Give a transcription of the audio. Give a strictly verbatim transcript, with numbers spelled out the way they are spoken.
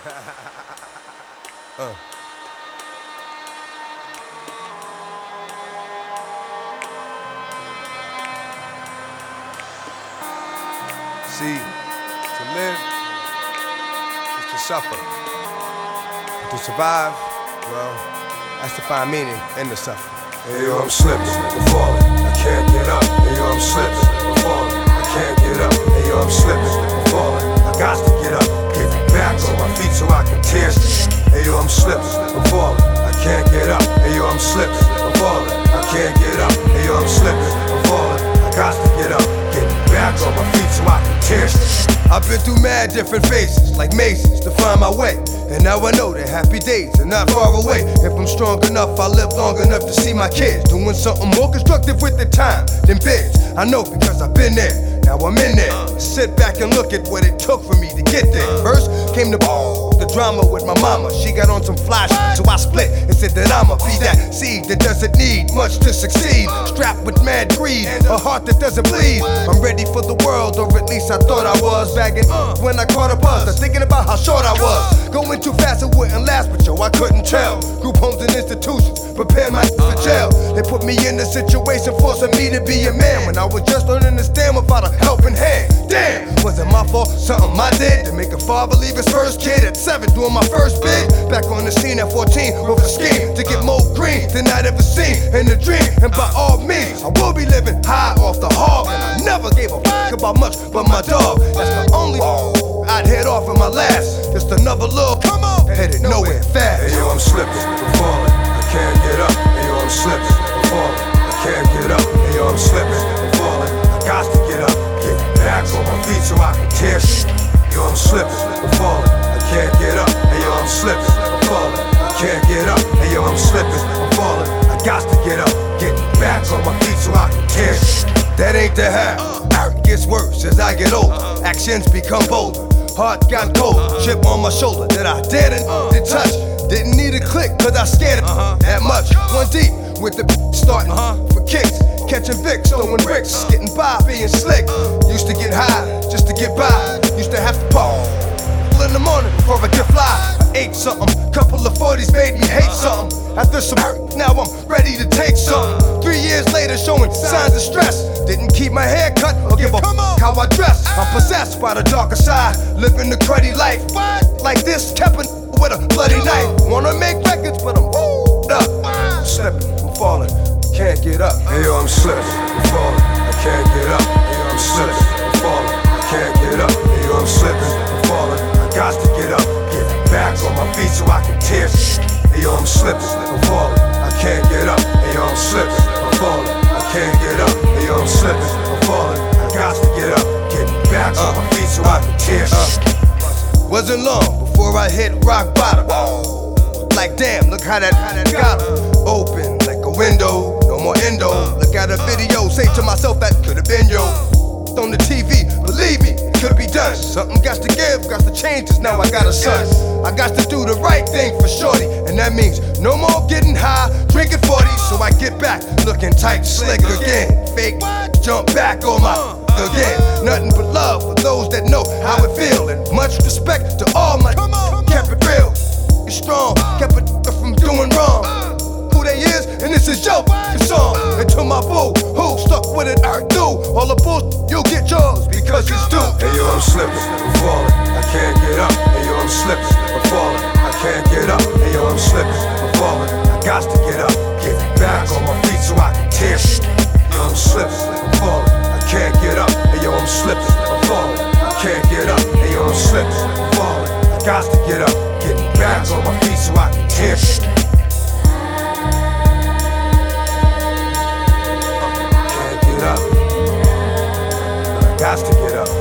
uh. See, to live is to suffer. To survive, well, that's to find meaning in the suffering. Hey yo, I'm slipping, I'm falling, I can't get up. Hey yo, I'm slipping, I'm falling, I can't get up. Hey yo, I'm slipping, I'm falling, I got to get up. Get back on my feet so I can tear shit. Hey yo, I'm slipping, I'm falling, I can't get up. Hey yo, I'm slipping, I'm falling, I can't get up. Hey yo, I'm slipping, I'm falling, I got to get up. Get back on my feet so I can tear shit. I've been through mad different phases, like mazes, to find my way. And now I know that happy days are not far away. If I'm strong enough, I'll live long enough to see my kids doing something more constructive with their time than bids. I know because I've been there, now I'm in there. Sit back and look at what it took for me to get there. First came the the drama with my mama. She got on some fly shit, so I split and said that I'ma be that seed that doesn't need much to succeed. Strapped with mad greed, a heart that doesn't bleed. I'm ready for the world, or at least I thought I was. Bagging when I caught a buzz, I was thinking about how short I was. Going too fast, it wouldn't last, but yo, I couldn't tell. Group homes and institutions prepare my for jail. They put me in a situation forcing me to be a man when I was just learning to stand without a helping hand. Damn, was it my fault? Something I did to make a father leave his first kid at seven, doing my first bid. Back on the scene at fourteen with a scheme to get more green than I'd ever seen in a dream. And by all means, I will be living high off the hog. And I never gave a fuck about much but my dog. That's the only I'd head off in my last. Just another little come on, headed nowhere fast. Hey yo, I'm slipping, I'm falling, I can't get up. Hey yo, I'm slipping, I'm falling, I can't get up. Hey yo, I'm slipping, I'm falling, I got to get up. Get back on my feet so I can tear shit. Yo, I'm slipping, I'm falling, I can't get up. Hey yo, I'm slipping, I'm falling, I can't get up. Hey yo, I'm slipping, I'm falling, I got to get up. Get back on my feet so I can tear shit. That ain't the half. It gets worse as I get older. Actions become bolder. Heart got cold. Chip on my shoulder that I didn't did touch. Didn't need a click cause I scared it that much. One deep with the starting for kicks. Catching Vicks, throwing bricks. Getting by, being slick. Used to get high just to get by. Used to have to pop in the morning before I get fly. I ate something. Couple of forties made me hate something. After some hurt, now I'm ready to take something. Three years later, showing signs of stress. Didn't keep my hair cut or give a fuck how I dress. I'm possessed by the darker side, living the cruddy life. Like this, kept it with a bloody knife. Wanna make records, but I'm wooed up. I'm slipping, I'm falling, can't get up. Hey yo, I'm slipping, I'm falling, I can't get up. Hey yo, I'm slipping, I'm falling, I can't get up. Hey yo, I'm slipping, I'm falling, I got to get up. Get back on my feet so I can tear shit. Hey yo, I'm slipping, I'm falling, I can't get up. Hey yo, I'm slipping, I'm falling, I can't get up. Hey yo, I'm slipping, I'm falling, I got to get up. Get back on my feet so I can tear shit. Wasn't long before I hit rock bottom. Like damn, look how that, how that got 'em. Open like a window, no more endo. Look at a video, say to myself that could've been yo. On the T V, believe me, it could be done. Something got to give, got to change, cause now I got a son. I got to do the right thing for shorty, and that means no more getting high, drinking forty. So I get back, looking tight, slick again. Fake, jump back on my again. Nothing but love for those that know how it feel, and much respect to all my kept it real. It's strong, kept it from doing wrong. Who they is, and this is your song. And to my boo, who stuck with it, I do. All the bullshit, you'll get yours because it's due. Hey yo, I'm slipping, I'm falling, I can't get up. Hey yo, I'm slipping, I'm falling, I can't get up. Hey yo, I'm slipping, I'm falling, I got to get up. Get back on my feet so I can tear shit. Yo, I'm slipping, I'm falling, I can't get up. Hey yo, I'm slipping, I'm falling, I can't get up. Hey yo, I'm slipping, I'm falling, I got to get up. Get back on my feet so I can tear shit. Got to get up.